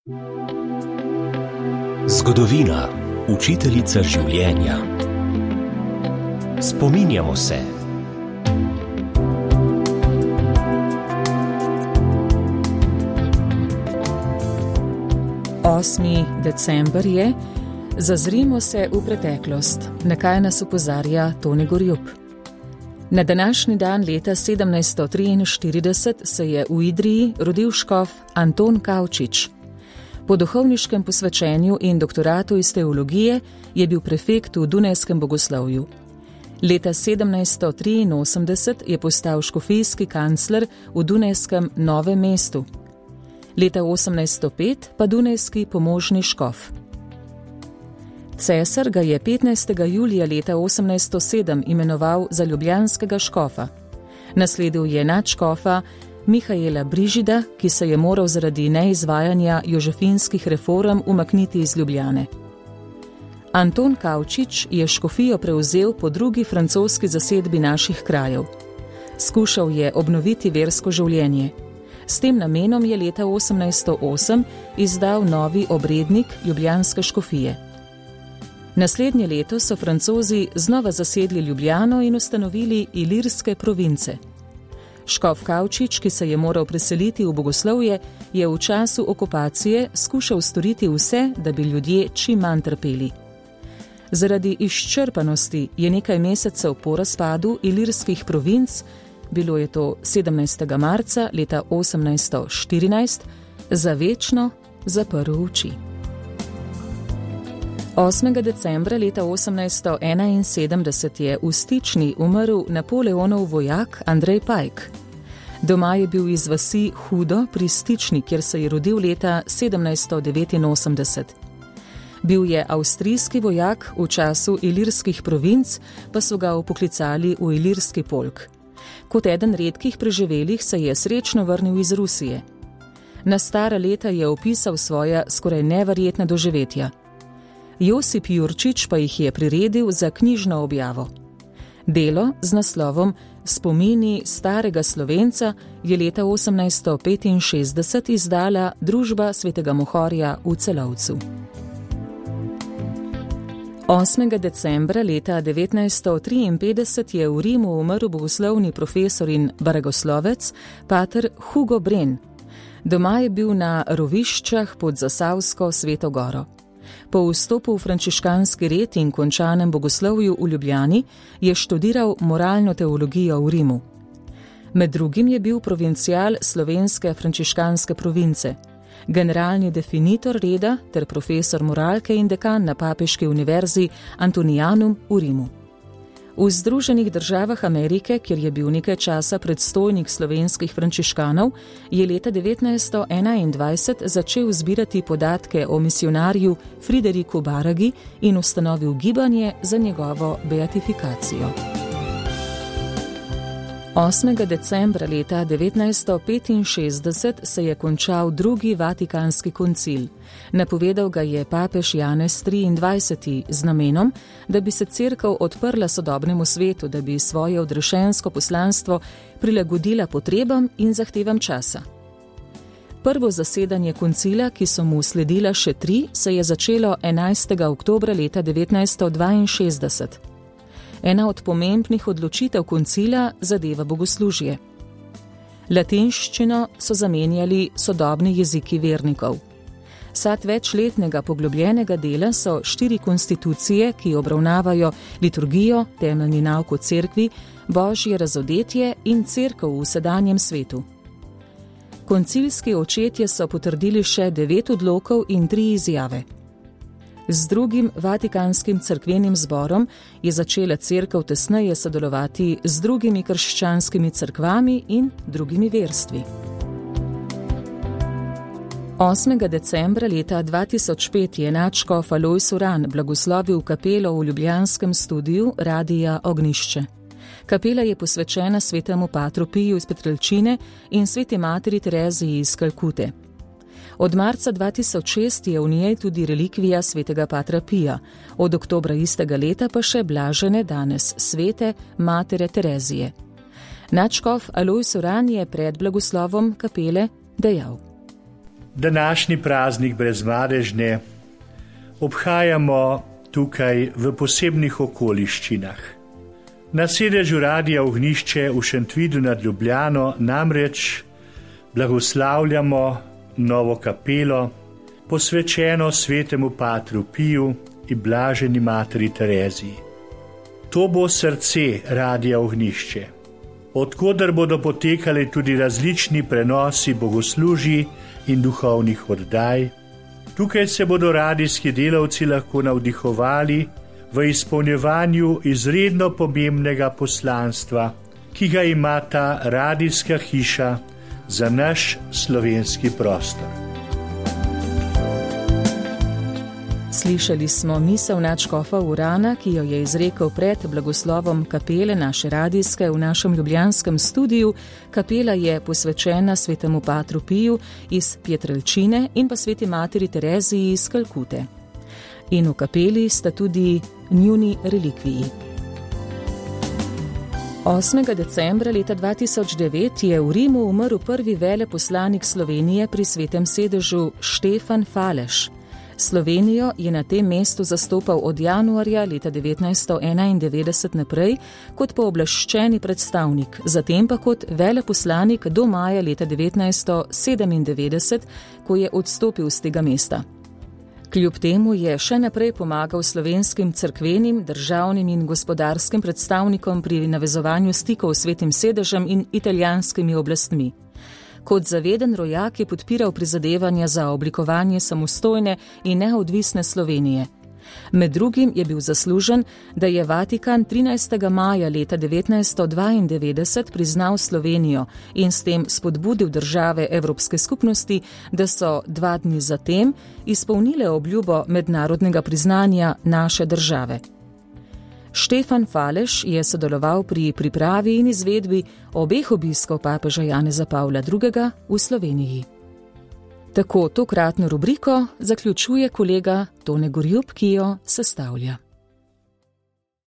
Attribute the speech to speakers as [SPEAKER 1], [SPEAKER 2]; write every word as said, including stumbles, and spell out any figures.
[SPEAKER 1] Zgodovina, učiteljica življenja. Spominjamo se.
[SPEAKER 2] osmi december je, zazrimo se v preteklost, na kaj nas opozarja Toni Gorjup. Na današnji dan leta sedemnajststo triinštirideset se je v Idriji rodil škof Anton Kavčič. Po duhovniškem posvečenju in doktoratu iz teologije je bil prefekt v dunajskem bogoslovju. Leta sedemnajststo triinosemdeset je postal škofijski kancler v dunajskem Novem mestu. Leta osemnajststo pet pa dunajski pomožni škof. Cesar ga je petnajstega julija leta osemnajststo sedem imenoval za ljubljanskega škofa. Nasledil je nadškofa Mihaela Brižida, ki se je moral zaradi neizvajanja jožefinskih reform umakniti iz Ljubljane. Anton Kavčič je škofijo prevzel po drugi francoski zasedbi naših krajev. Skušal je obnoviti versko življenje. S tem namenom je leta osemnajststo osem izdal novi obrednik ljubljanske škofije. Naslednje leto so Francozi znova zasedli Ljubljano in ustanovili ilirske province. Škof Kavčič, ki se je moral preseliti v bogoslovje, je v času okupacije skušal storiti vse, da bi ljudje čim manj trpeli. Zaradi izčrpanosti je nekaj mesecev po razpadu ilirskih provinc, bilo je to sedemnajstega marca leta osemnajststo štirinajst, za večno zaprl oči. osmega decembra leta osemnajststo enainsedemdeset je v Stični umrl Napoleonov vojak Andrej Pajk. Doma je bil iz vasi Hudo pri Stični, kjer se je rodil leta sedemnajststo devetinosemdeset. Bil je avstrijski vojak, v času ilirskih provinc pa so ga vpoklicali v ilirski polk. Kot eden redkih preživelih se je srečno vrnil iz Rusije. Na stara leta je opisal svoja skoraj neverjetna doživetja. Josip Jurčič pa jih je priredil za knjižno objavo. Delo z naslovom Spomini starega Slovenca je leta osemnajststo petinšestdeset izdala Družba svetega Mohorja v Celovcu. osmega decembra leta devetnajststo triinpetdeset je v Rimu umrl bogoslovni profesor in baragoslovec pater Hugo Bren. Doma je bil na roviščah pod Zasavsko Sveto Goro. Po vstopu v frančiškanski red in končanem bogoslovju v Ljubljani je študiral moralno teologijo v Rimu. Med drugim je bil provincial slovenske frančiškanske province, generalni definitor reda ter profesor moralke in dekan na Papeški univerzi Antonianum v Rimu. V Združenih državah Amerike, kjer je bil nekaj časa predstojnik slovenskih frančiškanov, je leta devetnajststo enaindvajset začel zbirati podatke o misijonarju Frideriku Baragi in ustanovil gibanje za njegovo beatifikacijo. osmega decembra leta devetnajststo petinšestdeset se je končal drugi Vatikanski koncil. Napovedal ga je papež Janez triindvajseti z namenom, da bi se cerkev odprla sodobnemu svetu, da bi svoje odrešensko poslanstvo prilagodila potrebam in zahtevam časa. Prvo zasedanje koncila, ki so mu sledila še tri, se je začelo enajstega oktobra leta devetnajststo dvainšestdeset. Ena od pomembnih odločitev koncila zadeva bogoslužje. Latinščino so zamenjali sodobni jeziki vernikov. Sad večletnega poglobljenega dela so štiri konstitucije, ki obravnavajo liturgijo, temeljni nauk o cerkvi, božje razodetje in cerkev v sedanjem svetu. Koncilski očetje so potrdili še devet odlokov in tri izjave. Z drugim Vatikanskim cerkvenim zborom je začela cerkev tesneje sodelovati z drugimi krščanskimi cerkvami in drugimi verstvi. osmega decembra leta dva tisoč pet je nadškof Alojz Uran blagoslovil kapelo v ljubljanskem studiu Radia Ognjišče. Kapela je posvečena svetemu patru Piju iz Petrelčine in sveti materi Tereziji iz Kalkute. Od marca dva tisoč šest je v njej tudi relikvija svetega patra Pija, od oktobra istega leta pa še blažene danes svete matere Terezije. Nadškof Alojz Uran je pred blagoslovom kapele dejal:
[SPEAKER 3] Današnji praznik Brezmadežne obhajamo tukaj v posebnih okoliščinah. Na sedežu Radia Ognjišče v Šentvidu nad Ljubljano namreč blagoslavljamo novo kapelo, posvečeno svetemu Patru Piju in blaženi materi Tereziji. To bo srce Radia Ognjišče, odkoder bodo potekali tudi različni prenosi bogoslužij in duhovnih oddaj. Tukaj se bodo radijski delavci lahko navdihovali v izpolnjevanju izredno pomembnega poslanstva, ki ga ima ta radijska hiša za naš slovenski prostor.
[SPEAKER 2] Slišali smo misel nadškofa Urana, ki jo je izrekel pred blagoslovom kapele naše radijske v našem ljubljanskem studiu. Kapela je posvečena svetemu Patru Piju iz Pietrelcine in pa sveti materi Tereziji iz Kalkute. In v kapeli sta tudi njuni relikviji. osmega decembra leta dva tisoč devet je v Rimu umrl prvi veleposlanik Slovenije pri svetem sedežu Štefan Faleš. Slovenijo je na tem mestu zastopal od januarja leta devetnajststo enaindevetdeset naprej kot pooblaščeni predstavnik, zatem pa kot veleposlanik do maja leta devetnajststo sedemindevetdeset, ko je odstopil z tega mesta. Kljub temu je še naprej pomagal slovenskim cerkvenim, državnim in gospodarskim predstavnikom pri navezovanju stikov s svetim sedežem in italijanskimi oblastmi. Kot zaveden rojak je podpiral prizadevanja za oblikovanje samostojne in neodvisne Slovenije. Med drugim je bil zaslužen, da je Vatikan trinajstega maja leta devetnajststo dvaindevetdeset priznal Slovenijo in s tem spodbudil države Evropske skupnosti, da so dva dni zatem izpolnile obljubo mednarodnega priznanja naše države. Štefan Faleš je sodeloval pri pripravi in izvedbi obeh obiskov papeža Janeza Pavla drugega. v Sloveniji. Tako tokratno rubriko zaključuje kolega Tone Gorjup, ki jo sestavlja.